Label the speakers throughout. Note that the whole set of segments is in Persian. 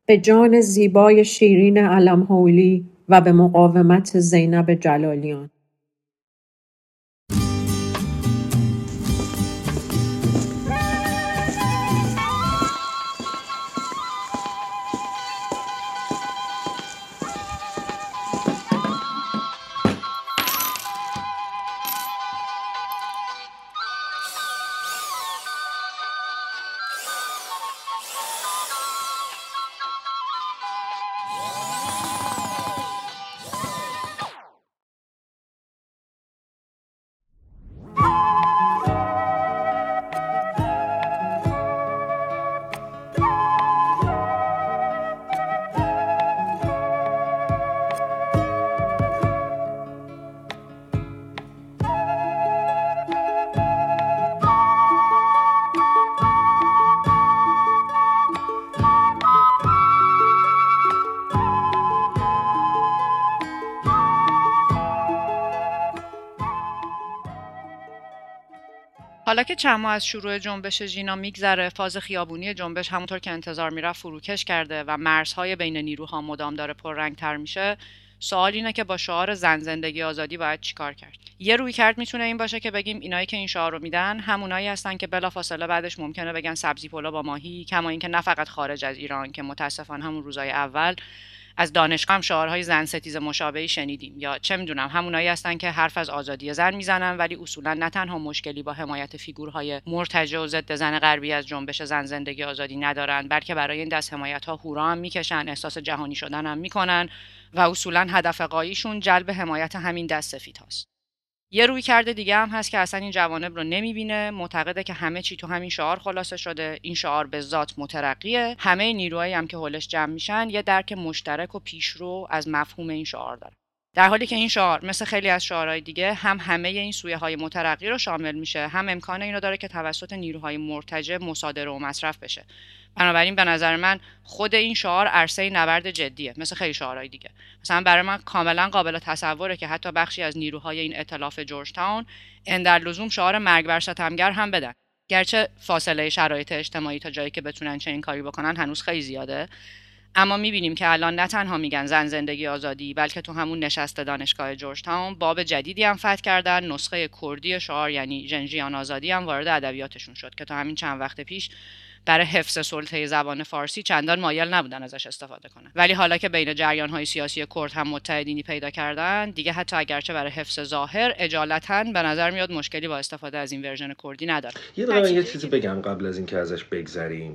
Speaker 1: به جان زیبای شیرین علم‌حولی و به مقاومت زینب جلالیان.
Speaker 2: حالا که چند ماه از شروع جنبش ژینا میگذره، فاز خیابونی جنبش همونطور که انتظار میرفت فروکش کرده و مرزهای بین نیروها مدام داره پررنگ‌تر میشه. سوال اینه که با شعار زن زندگی آزادی باید چیکار کرد؟ یه رویکرد میتونه این باشه که بگیم اینایی که این شعار رو میدن همونایی هستن که بلافاصله بعدش ممکنه بگن سبزی پلو با ماهی، کما اینکه نه فقط خارج از ایران که متاسفانه همون روزای اول از دانشگاه هم شعارهای زن ستیز مشابهی شنیدیم، یا چه میدونم همونایی هستن که حرف از آزادی زن میزنن ولی اصولا نه تنها مشکلی با حمایت فیگورهای مرتجع و ضد زن غربی از جنبش زن زندگی آزادی ندارن، بلکه برای این دست حمایت‌ها هورا هم میکشن، احساس جهانی شدن هم میکنن و اصولا هدف قاییشون جلب حمایت همین دست سفیدهاست. یه رویکرد دیگه هم هست که اصلا این جوانب رو نمیبینه، معتقده که همه چی تو همین شعار خلاصه شده، این شعار به ذات مترقیه، همه نیروهایی هم که حولش جمع میشن یه درک مشترک و پیشرو از مفهوم این شعار داره. در حالی که این شعار مثل خیلی از شعارهای دیگه هم همه این سویه‌های مترقی رو شامل میشه، هم امکان اینو داره که توسط نیروهای مرتجع مصادره و مصرف بشه. بنابراین به نظر من خود این شعار عرصه نبرد جدیه، مثل خیلی شعارهای دیگه. مثلا برای من کاملا قابل تصوره که حتی بخشی از نیروهای این ائتلاف جورج تاون اندر لزوم شعار مرگ بر ستمگر هم بدن، گرچه فاصله شرایط اجتماعی تا جایی که بتونن چنین کاری بکنن هنوز خیلی زیاده. اما میبینیم که الان نه تنها میگن زن زندگی آزادی، بلکه تو همون نشست دانشگاه جورج تاون باب جدیدی هم فتح کردن، نسخه کردی شعار یعنی ژنژیان آزادی هم وارد ادبیاتشون شد که تا همین چند وقت پیش برای حفظ سلطه زبان فارسی چندان مایل نبودن ازش استفاده کنن، ولی حالا که بین جریان‌های سیاسی کرد هم متحدینی پیدا کردن، دیگه حتی اگرچه برای حفظ ظاهر اجالتاً به نظر میاد مشکلی با استفاده از این ورژن کردی نداره.
Speaker 3: یه چیزی بگم قبل از اینکه ازش بگذریم.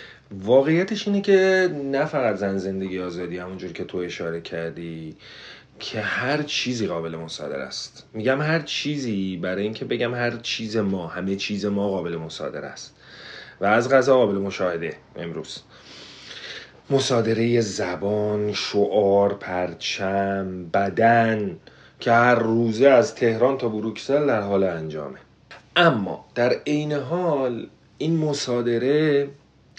Speaker 3: واقعیتش اینه که نه فقط زن زندگی آزادی همونجور که تو اشاره کردی که هر چیزی قابل مصادره است. میگم هر چیزی برای اینکه بگم هر چیز ما، همه چیز ما قابل مصادره است و از قضا قابل مشاهده. امروز مصادره زبان، شعار، پرچم، بدن که هر روزه از تهران تا بروکسل در حال انجامه. اما در عین حال این مصادره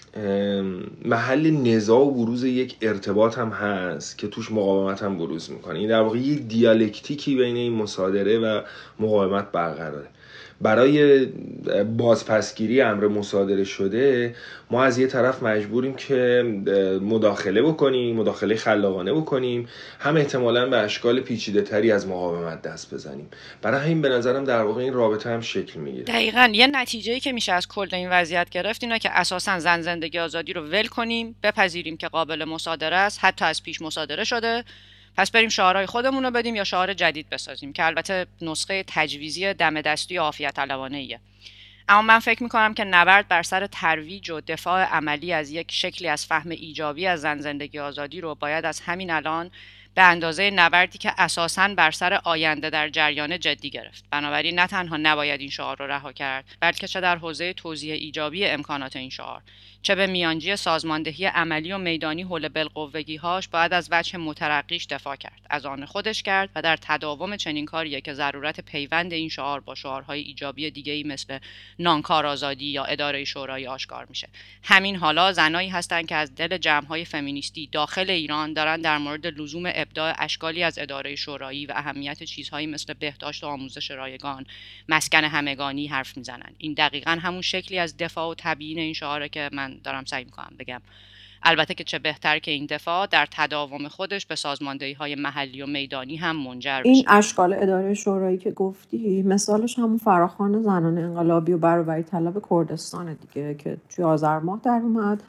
Speaker 3: محل نزاع و بروز یک ارتباط هم هست که توش مقاومت هم بروز میکنه. این در واقع یک دیالکتیکی بین این مصادره و مقاومت برقراره. برای بازپسگیری امر مصادره شده ما از یه طرف مجبوریم که مداخله بکنیم، مداخله خلاقانه بکنیم، هم احتمالاً به اشکال پیچیده تری از مقاومت دست بزنیم. برای همین به نظرم در واقع این رابطه هم شکل میگیره.
Speaker 2: دقیقاً یه نتیجه‌ای که میشه از کل این وضعیت گرفت اینه که اساساً زن زندگی آزادی رو ول کنیم، بپذیریم که قابل مصادره است، حتی از پیش مصادره شده، پس بریم شعارهای خودمون رو بدیم یا شعار جدید بسازیم که البته نسخه تجویزی دم دستی و عافیت طلبانه‌ایه. اما من فکر میکنم که نبرد بر سر ترویج و دفاع عملی از یک شکلی از فهم ایجابی از زن زندگی آزادی رو باید از همین الان به اندازه نبردی که اساساً بر سر آینده در جریان جدی گرفت. بنابراین نه تنها نباید این شعار رو رها کرد، بلکه چه در حوزه توزیع ایجابی امکانات این شعار، چه به میانجی سازماندهی عملی و میدانی حول بالقوگی‌هاش باید از وجه مترقیش دفاع کرد، از آن خودش کرد و در تداوم چنین کاریه که ضرورت پیوند این شعار با شعارهای ایجابی دیگه‌ای مثل نانکار آزادی یا اداره شورایی آشکار میشه. همین حالا زنایی هستن که از دل جمع‌های فمینیستی داخل ایران دارن در مورد لزوم ابداع اشکالی از اداره شورایی و اهمیت چیزهایی مثل بهداشت و آموزش رایگان، مسکن همگانی حرف میزنن. این دقیقاً همون شکلی از دفاع و تبیین این شعاره که من دارم سعی میکنم بگم. البته که چه بهتر که این دفاع در تداوم خودش به سازماندهی‌های محلی و میدانی هم منجر
Speaker 1: این
Speaker 2: بشه.
Speaker 1: اشکال اداره شورایی که گفتی مثالش همون فراخوان زنان انقلابی و برابری طلب کردستان دیگه که توی آذر ماه در اومد.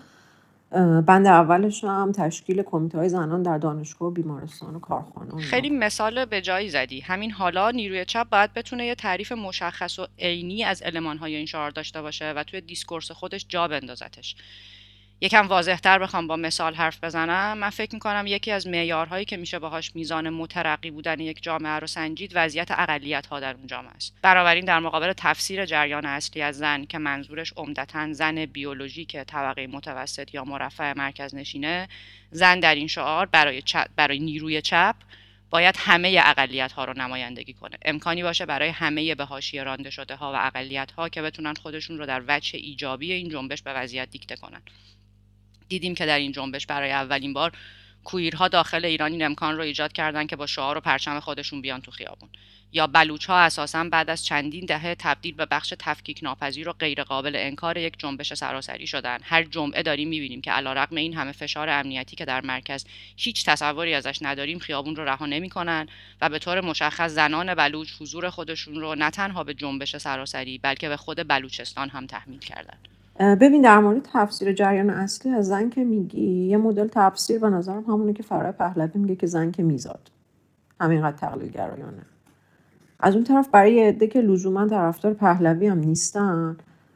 Speaker 1: بند اولش هم تشکیل کمیته‌های زنان در دانشگاه و بیمارستان و کارخانه.
Speaker 2: خیلی مثال به جایی زدی. همین حالا نیروی چپ باید بتونه یه تعریف مشخص و عینی از المان‌های این شعار داشته باشه و توی دیسکورس خودش جا بندازتش. یکم واضح‌تر بخوام با مثال حرف بزنم، من فکر می‌کنم یکی از معیارهایی که میشه باهاش میزان مترقی بودن یک جامعه رو سنجید وضعیت اقلیت‌ها در اون جامعه است. بنابراین در مقابل تفسیر جریان اصلی از زن که منظورش عمدتاً زن بیولوژیک طبقه متوسط یا مرفه مرکز نشینه، زن در این شعار برای نیروی چپ باید همه اقلیت‌ها رو نمایندگی کنه. امکانی باشه برای همه به حاشیه رانده شده‌ها و اقلیت‌ها که بتونن خودشون رو در وجه ایجابی این جنبش به وضعیت دیکته کنن. دیدیم که در این جنبش برای اولین بار کویرها داخل ایران این امکان رو ایجاد کردن که با شعار و پرچم خودشون بیان تو خیابون. یا بلوچ‌ها اساساً بعد از چندین دهه تبدیل به بخش تفکیک ناپذیر و غیر قابل انکار یک جنبش سراسری شدن. هر جمعه داریم می‌بینیم که علیرغم این همه فشار امنیتی که در مرکز هیچ تصوری ازش نداریم، خیابون رو رها نمی‌کنن و به طور مشخص زنان بلوچ حضور خودشون رو نه تنها به جنبش سراسری بلکه به خود بلوچستان هم تحمیل کردن.
Speaker 1: ببین در مورد تفسیر جریان اصلی از زن که میگی، یه مدل تفسیر به نظرم همونه که فرای پهلوی میگه که زن که میزاد، همینقدر تقلیل گرایانه. از اون طرف برای یه عده که لزوما طرفدار پهلوی هم نیستن،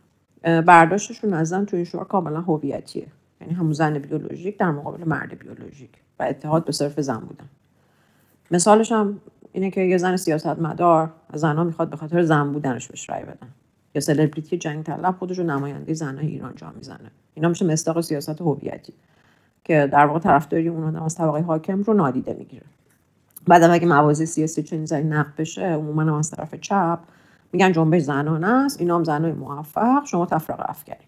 Speaker 1: برداشتشون از زن تو این شعار کاملا هویتیه، یعنی همون زن بیولوژیک در مقابل مرد بیولوژیک و اتحاد به صرف زن بودن. مثالش هم اینه که یه زن سیاستمدار از زنها میخواد به خاطر زن بودنش بهش رأی بدن، یا سلبریتی جنگ طلب خودش رو نماینده زنای ایران جا میزنه. اینا میشه مصداق سیاست هویتی که در واقع طرفداری اون از طبقه حاکم رو نادیده میگیره. بعد اگه موازی سیاسی چنین زنی نقد بشه، عموما هم از طرف چپ میگن جنبش زنانه است، اینا هم زنای موفق، شما تفرقه افکنین.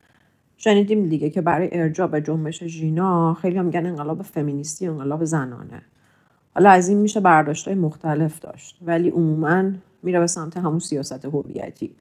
Speaker 1: شنیدیم دیگه که برای ارجاع به جنبش ژینا خیلی هم میگن انقلاب فمینیستی، انقلاب زنانه. حالا از این میشه برداشت‌های مختلف داشت، ولی عموما میره به سمت همون سیاست هویتی.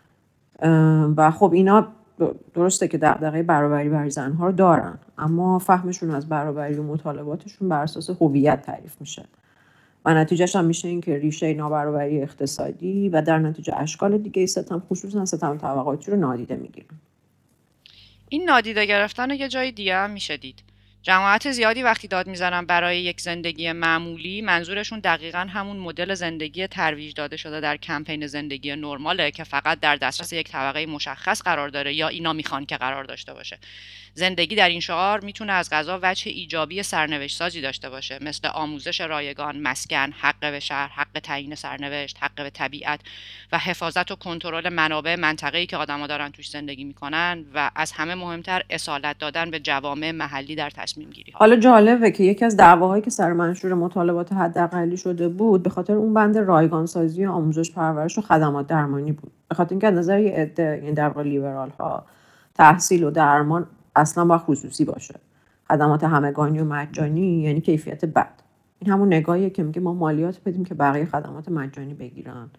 Speaker 1: و خب اینا درسته که دغدغه برابری برای زنها رو دارن، اما فهمشون از برابری و مطالباتشون بر اساس هویت تعریف میشه و نتیجهش هم میشه این که ریشه نابرابری اقتصادی و در نتیجه اشکال دیگه ستم، خصوصا ستم طبقاتی رو نادیده میگیرن.
Speaker 2: این نادیده گرفتن یه جای دیگه هم میشه دید. جماعت زیادی وقتی داد میزنن برای یک زندگی معمولی، منظورشون دقیقاً همون مدل زندگی ترویج داده شده در کمپین زندگی نرماله که فقط در دسترس یک طبقه مشخص قرار داره یا اینا میخوان که قرار داشته باشه. زندگی در این شعار میتونه از قضا وجه ایجابی سرنوشت سازی داشته باشه، مثل آموزش رایگان، مسکن، حق به شهر، حق تعیین سرنوشت، حق به طبیعت و حفاظت و کنترل منابع منطقه‌ای که آدم‌ها دارن توش زندگی میکنن و از همه مهمتر اصالت دادن به جوامع محلی در تصمیم گیری.
Speaker 1: حالا جالبه که یکی از دعواهایی که سر منشور مطالبات حداقلی شده بود به خاطر اون بند رایگان سازی آموزش پرورش و خدمات درمانی بود. به خاطر اینکه از نظر یه عده، یعنی در واقع لیبرال ها، تحصیل و درمان اصلا با خصوصی باشه. خدمات همگانی و مجانی یعنی کیفیت بد. این همون نگاهیه که میگه ما مالیات بدیم که بقیه خدمات مجانی بگیرن.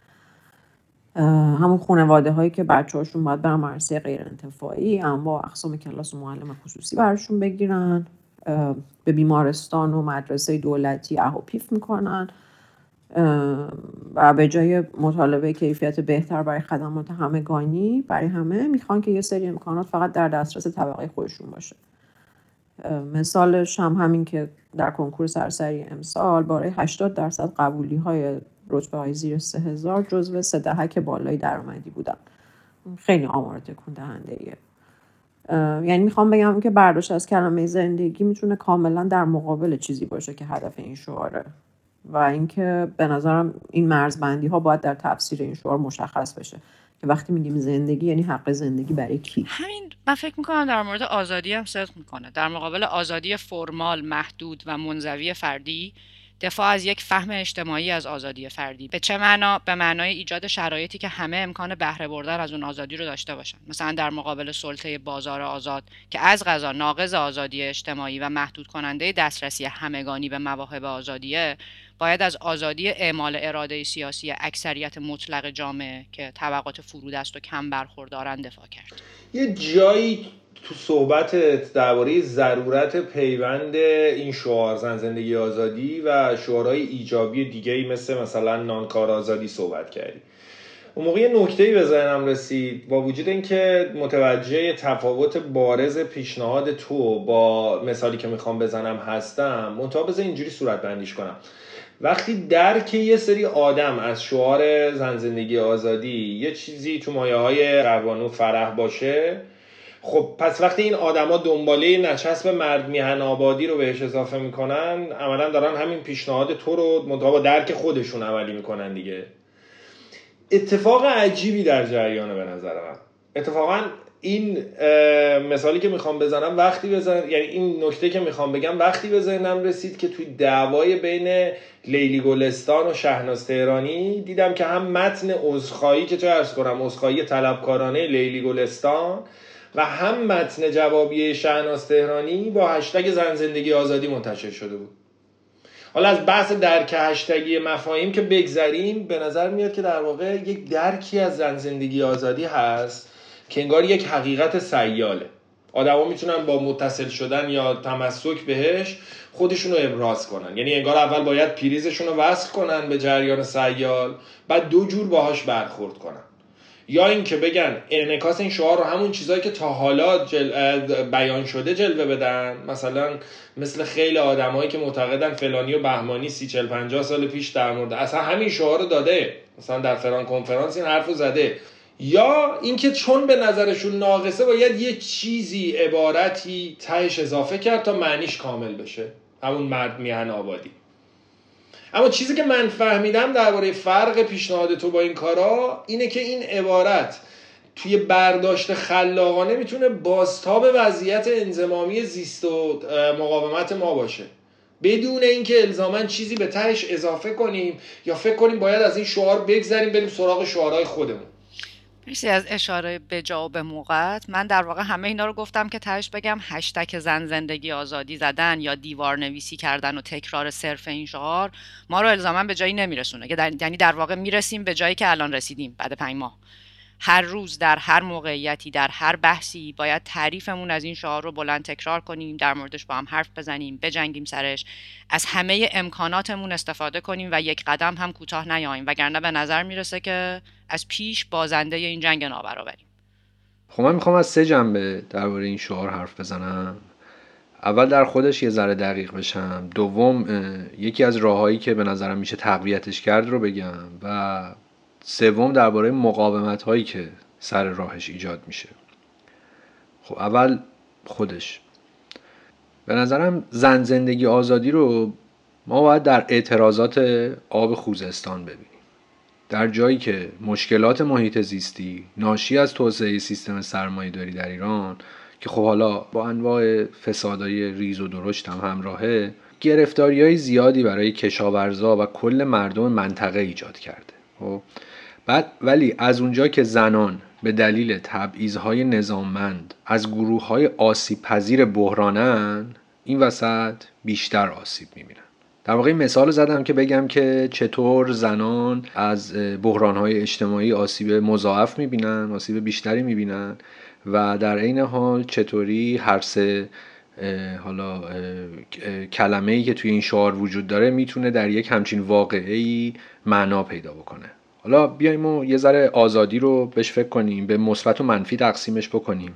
Speaker 1: همون خانواده هایی که بچه‌هاشون باید برن مدرسه غیر انتفاعی اما اقسام کلاس و معلم خصوصی براشون بگیرن، به بیمارستان و مدرسه دولتی اهوپیف میکنن و به جای مطالبه کیفیت بهتر برای خدمات همگانی برای همه میخوان که یه سری امکانات فقط در دسترس طبقه خودشون باشه. مثالش هم همین که در کنکور سراسری امسال بالای 80% قبولی های رتبه های زیر 3000 جزو 3 دهک بالای درآمدی بودن. خیلی آمار تکون دهنده ایه. یعنی میخوام بگم که برداشت از کلمه زندگی میتونه کاملا در مقابل چیزی باشه که هدف این شعاره و اینکه به نظرم این مرزبندی ها باید در تفسیر این شعار مشخص بشه که وقتی میگیم زندگی یعنی حق زندگی برای کی.
Speaker 2: همین من فکر میکنم در مورد آزادی هم صدق میکنه. در مقابل آزادی فرمال، محدود و منزوی فردی، دفاع از یک فهم اجتماعی از آزادی فردی. به چه معنا؟ به معنای ایجاد شرایطی که همه امکان بهره بردن از اون آزادی رو داشته باشن. مثلا در مقابل سلطه بازار آزاد که از قضا ناقض آزادی اجتماعی و محدود کننده دسترسی همگانی به مواهب آزادیه، باید از آزادی اعمال اراده سیاسی اکثریت مطلق جامعه که طبقات فرودست و کم برخوردارن دفاع کرد.
Speaker 3: یه جایی تو صحبتت درباره ضرورت پیوند این شعار زن زندگی آزادی و شعارهای ایجابی دیگه‌ای مثلا نانکار آزادی صحبت کردی. اون موقع یه نکته‌ای به ذهنم رسید، با وجود اینکه متوجه تفاوت بارز پیشنهاد تو با مثالی که میخوام بزنم هستم، منتها بذار اینجوری صورت بندیش کنم. وقتی درک یه سری آدم از شعار زن زندگی آزادی یه چیزی تو مایه‌های قوانو فرح باشه، خب پس وقتی این آدما دنباله نچسب مرد میهن آبادی رو بهش اضافه میکنن، عملا دارن همین پیشنهاد تو رو منتها با درک خودشون عملی میکنن دیگه. اتفاق عجیبی در جریانه به نظر من. اتفاقا این مثالی که میخوام بزنم یعنی این نکته که میخوام بگم وقتی به ذهنم رسید که توی دعوای بین لیلی گلستان و شهناز تهرانی دیدم که هم متن عذرخواهی که چه عرض کنم عذرخواهی طلبکارانه لیلی گلستان و هم متن جوابیه شهناز تهرانی با هشتگ زن زندگی آزادی منتشر شده بود. حالا از بحث درک هشتگی مفاهیم که بگذریم، به نظر میاد که در واقع یک درکی از زن زندگی آزادی هست که انگار یک حقیقت سیاله. آدما میتونن با متصل شدن یا تمسک بهش خودشونو ابراز کنن، یعنی انگار اول باید پریزشون رو وصل کنن به جریان سیال، بعد دو جور باهاش برخورد کنن. یا این که بگن انعکاس این شعار رو همون چیزایی که تا حالا بیان شده جلوه بدن، مثل خیلی آدمایی که معتقدن فلانی و بهمانی 30-40-50 سال پیش در مورد اصلا همین شعار رو داده، مثلا در فلان کنفرانس این حرفو زده. یا اینکه چون به نظرشون ناقصه باید یه چیزی عبارتی تهش اضافه کرد تا معنیش کامل بشه، همون مرد میهن آبادی. اما چیزی که من فهمیدم درباره فرق پیشنهاد تو با این کارا اینه که این عبارت توی برداشت خلاقانه میتونه بازتاب وضعیت انضمامی زیست و مقاومت ما باشه، بدون اینکه الزاماً چیزی به تهش اضافه کنیم یا فکر کنیم باید از این شعار بگذریم بریم سراغ شعارهای خودمون.
Speaker 2: مرسی از اشاره به جا و به موقعت. من در واقع همه اینا رو گفتم که تهش بگم هشتگ زن زندگی آزادی زدن یا دیوار نویسی کردن و تکرار صرف این شعار ما رو الزاما به جایی نمیرسونه، یعنی در واقع میرسیم به جایی که الان رسیدیم بعد 5 ماه. هر روز در هر موقعیتی در هر بحثی باید تعریفمون از این شعار رو بلند تکرار کنیم، در موردش با هم حرف بزنیم، بجنگیم سرش، از همه امکاناتمون استفاده کنیم و یک قدم هم کوتاه نیاییم، وگرنه به نظر میرسه که از پیش بازنده این جنگ نابرابریم.
Speaker 4: خب من میخوام از 3 جنبه درباره این شعار حرف بزنم. اول در خودش یه ذره دقیق بشم، دوم یکی از راههایی که به نظرم میشه تقویتش کرد رو بگم، و سوم درباره مقاومت هایی که سر راهش ایجاد میشه. خب اول خودش، به نظرم زن زندگی آزادی رو ما باید در اعتراضات آب خوزستان ببینیم، در جایی که مشکلات محیط زیستی ناشی از توسعه سیستم سرمایه‌داری در ایران که خب حالا با انواع فسادهای ریز و درشت هم همراهه، گرفتاری‌های زیادی برای کشاورزا و کل مردم منطقه ایجاد کرده. خب بعد ولی از اونجا که زنان به دلیل تبعیض‌های نظاممند از گروه‌های آسیب پذیر بحرانن، این وسط بیشتر آسیب می‌بینن. در واقع این مثال زدم که بگم که چطور زنان از بحران‌های اجتماعی آسیب مضاعف می‌بینن، آسیب بیشتری می‌بینن، و در عین حال چطوری هر سه حالا کلمه‌ای که توی این شعار وجود داره میتونه در یک همچین واقعه‌ای معنا پیدا بکنه. حالا بیایم و یه ذره آزادی رو بهش فکر کنیم، به مثبت و منفی تقسیمش بکنیم.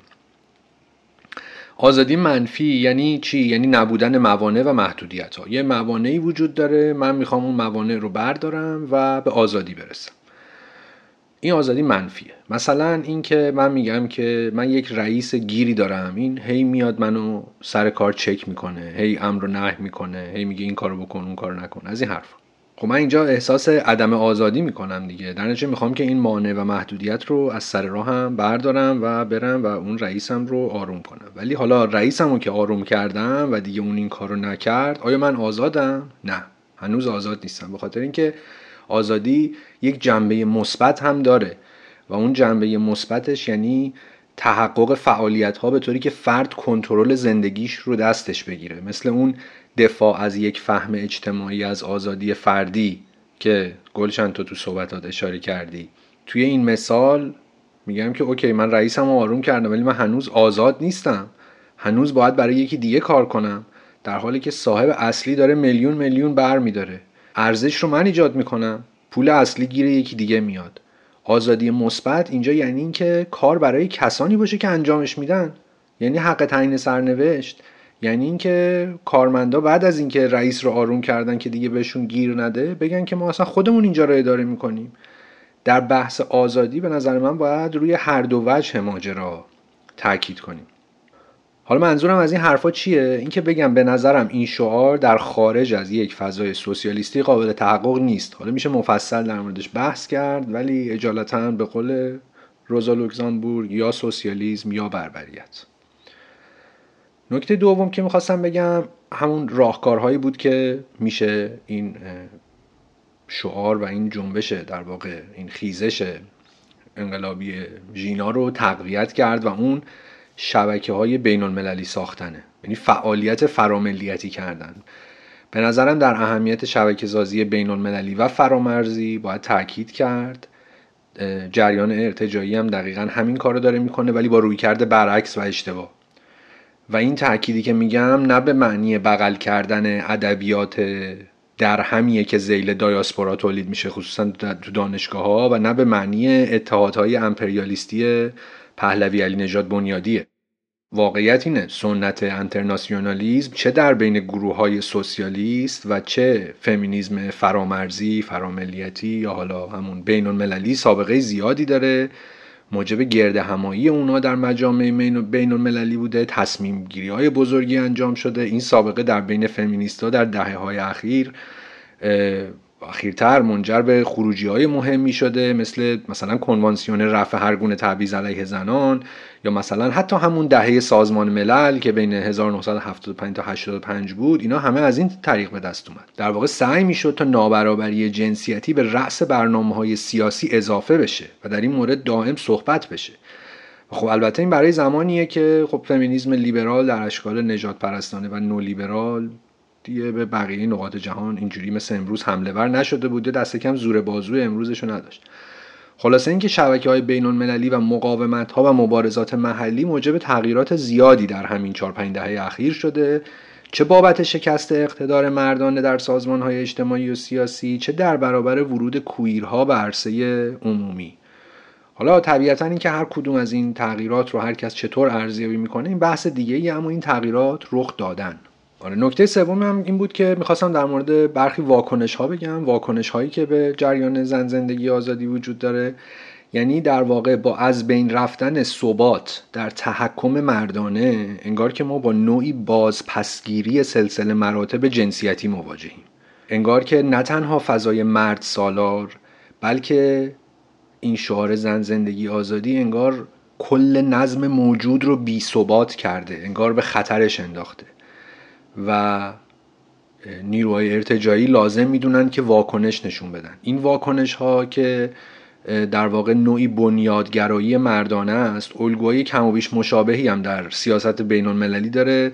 Speaker 4: آزادی منفی یعنی چی؟ یعنی نبودن موانع و محدودیت‌ها. یه موانعی وجود داره، من میخوام اون موانع رو بردارم و به آزادی برسم. این آزادی منفیه. مثلا این که من میگم که من یک رئیس گیری دارم، این هی میاد منو سر کار چک میکنه، هی امر و نهی میکنه، هی میگه این کارو بکن اون کارو نکن، از این حرفا. خب من اینجا احساس عدم آزادی میکنم دیگه. در نتیجه میخوام که این مانع و محدودیت رو از سر راهم بردارم و برم و اون رئیسم رو آروم کنم. ولی حالا رئیسمو که آروم کردم و دیگه اون این کارو نکرد، آیا من آزادم؟ نه، هنوز آزاد نیستم. به خاطر اینکه آزادی یک جنبه مثبت هم داره و اون جنبه مثبتش یعنی تحقق فعالیت‌ها به طوری که فرد کنترل زندگیش رو دستش بگیره، مثل اون دفاع از یک فهم اجتماعی از آزادی فردی که گلشن تو صحبتات اشاره کردی. توی این مثال میگم که اوکی من رئیسم رو آروم کردم ولی من هنوز آزاد نیستم، هنوز باید برای یکی دیگه کار کنم، در حالی که صاحب اصلی داره میلیون میلیون بر میداره. ارزش رو من ایجاد میکنم، پول اصلی گیر یکی دیگه میاد. آزادی مثبت اینجا یعنی این که کار برای کسانی باشه که انجامش میدن، یعنی حق تعیین سرنوشت، یعنی اینکه کارمندا بعد از اینکه رئیس رو آروم کردن که دیگه بهشون گیر نده بگن که ما اصلا خودمون اینجا رو اداره میکنیم. در بحث آزادی به نظر من باید روی هر دو وجه ماجرا تاکید کنیم. حالا منظورم از این حرفا چیه؟ اینکه بگم به نظرم این شعار در خارج از یک فضای سوسیالیستی قابل تحقق نیست. حالا میشه مفصل در موردش بحث کرد، ولی اجالتا به قول روزا لوکزامبورگ یا سوسیالیسم یا بربریت. نکته دوم که میخواستم بگم همون راهکارهایی بود که میشه این شعار و این جنبش در واقع این خیزش انقلابی ژینا رو تقویت کرد و اون شبکه‌های بین‌المللی ساختنه، یعنی فعالیت فراملیتی کردن. به نظرم در اهمیت شبکه‌سازی بین‌المللی و فرامرزی باید تاکید کرد. جریان ارتجاعی هم دقیقاً همین کارو داره میکنه ولی با رویکرد برعکس و اشتباه. و این تأکیدی که میگم نه به معنی بغل کردن ادبیات در همیه که ذیل دایاسپورا تولید میشه خصوصا تو دانشگاه‌ها و نه به معنی اتحادهای امپریالیستی پهلوی علی نژاد بنیادیه. واقعیت اینه سنت انترناسیونالیسم چه در بین گروه‌های سوسیالیست و چه فمینیسم فرامرزی، فراملیتی یا حالا همون بین‌المللی سابقه زیادی داره، موجب گرد همایی اونا در مجامع بین‌المللی بوده، تصمیم گیری های بزرگی انجام شده. این سابقه در بین فمینیست‌ها در دهه‌های اخیرتر منجر به خروجی‌های مهمی شده، مثلا کنوانسیون رفع هر گونه تبعیض علیه زنان، یا مثلا حتی همون دهه سازمان ملل که بین 1975 تا 85 بود. اینا همه از این طریق به دست اومد. در واقع سعی میشد تا نابرابری جنسیتی به رأس برنامه‌های سیاسی اضافه بشه و در این مورد دائم صحبت بشه. خب البته این برای زمانیه که خب فمینیسم لیبرال در اشکال نژاد پرستانه و نولیبرال دیگه به بقیه نقاط جهان اینجوری مثل امروز حمله ور نشده بوده، دست کم زور بازوی امروزشو نداشت. خلاصه اینکه شبکه‌های بین‌المللی و مقاومت‌ها و مبارزات محلی موجب تغییرات زیادی در همین 4-5 دهه اخیر شده، چه بابت شکست اقتدار مردانه در سازمان‌های اجتماعی و سیاسی، چه در برابر ورود کویرها به عرصه عمومی. حالا طبیعتاً این که هر کدوم از این تغییرات رو هر کس چطور ارزیابی میکنه این بحث دیگه‌ای، اما این تغییرات رخ دادن. نکته سوم هم این بود که میخواستم در مورد برخی واکنش ها بگم، واکنش هایی که به جریان زن زندگی آزادی وجود داره. یعنی در واقع با از بین رفتن ثبات در تحکم مردانه انگار که ما با نوعی بازپسگیری سلسله مراتب جنسیتی مواجهیم. انگار که نه تنها فضای مرد سالار بلکه این شعار زن زندگی آزادی انگار کل نظم موجود رو بی ثبات کرده، انگار به خطرش انداخته و نیروهای ارتجاعی لازم میدونن که واکنش نشون بدن. این واکنش ها که در واقع نوعی بنیادگرایی مردانه است، الگوهای کم و بیش مشابهی هم در سیاست بین المللی داره،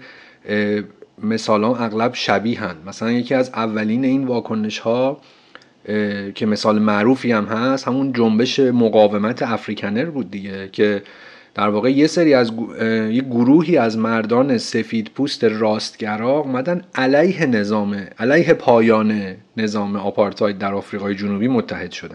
Speaker 4: مثالا اغلب شبیهن. مثلا یکی از اولین این واکنش ها که مثال معروفی هم هست همون جنبش مقاومت افریکنر بود دیگه، که در واقع یه سری از یه گروهی از مردان سفید پوست راستگرا اومدن علیه پایان نظام آپارتاید در آفریقای جنوبی متحد شدن.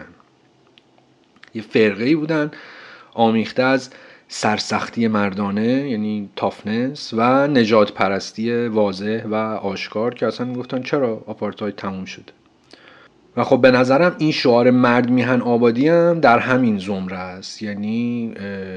Speaker 4: یه فرقه‌ای بودن آمیخته از سرسختی مردانه یعنی تافنس و نژاد پرستی واضح و آشکار که اصلا میگفتن چرا آپارتاید تموم شده. و خب به نظرم این شعار مرد میهن آبادی هم در همین زمره است، یعنی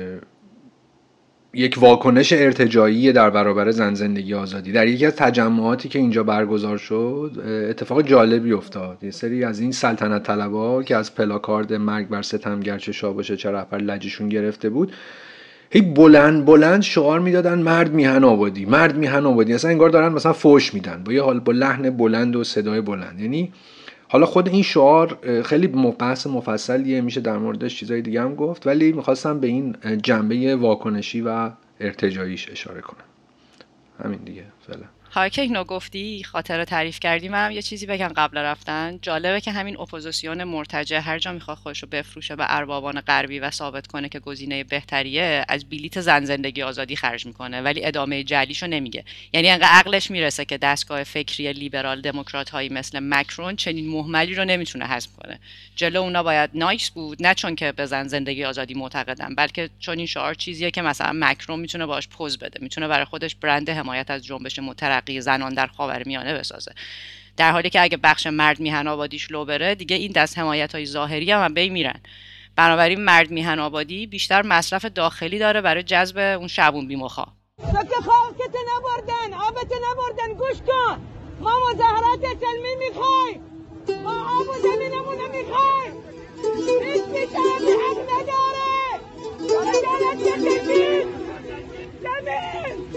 Speaker 4: یک واکنش ارتجاعی در برابر زن زندگی آزادی. در یکی از تجمعاتی که اینجا برگزار شد اتفاق جالبی افتاد. یه سری از این سلطنت طلبا که از پلاکارد مرگ بر ستمگر چه شاه باشه چه رهبر لجشون گرفته بود، هی بلند شعار میدادن مرد میهن آبادی، مرد میهن آبادی. اصلا انگار دارن مثلا فوش میدن با لحن بلند و صدای بلند. یعنی حالا خود این شعار خیلی بحث مفصلیه، میشه در موردش چیزای دیگه هم گفت، ولی میخواستم به این جنبه واکنشی و ارتجاعیش اشاره کنم. همین دیگه فعلا.
Speaker 2: حالا که اینو گفتی خاطره تعریف کردی، منم یه چیزی بگم قبل رفتن. جالبه که همین اپوزیسیون مرتجع هر جا میخواد خودشو بفروشه به اربابان غربی و ثابت کنه که گزینه بهتریه، از بلیت زن زندگی آزادی خرج میکنه ولی ادامه جعلیشو نمیگه. یعنی انقدر عقلش میرسه که دستگاه فکری لیبرال دموکرات هایی مثل مکرون چنین مهملی رو نمیتونه هضم کنه. جلو اونا باید نایس بود، نه چون که به زن زندگی آزادی معتقدن، بلکه چون این شعار چیزیه که مثلا مکرون میتونه باهاش پوز بده، میتونه برای خودش برند حمایت از جنبش مترقی زنان در خاورمیانه بسازه. در حالی که اگه بخش مرد میهن آبادیش لو بره، دیگه این دست حمایت‌های ظاهری هم بین میرن. بنابراین مرد میهن آبادی بیشتر مصرف داخلی داره برای جذب اون شعبون بیمخا.
Speaker 5: سکه خاکت نبردن، آبت نبردن، گوش کن. ما مظاهرات سلمی میخوایم، ما آب و زمینمونو میخوایم. هیچ شعبی حق نداره. زمین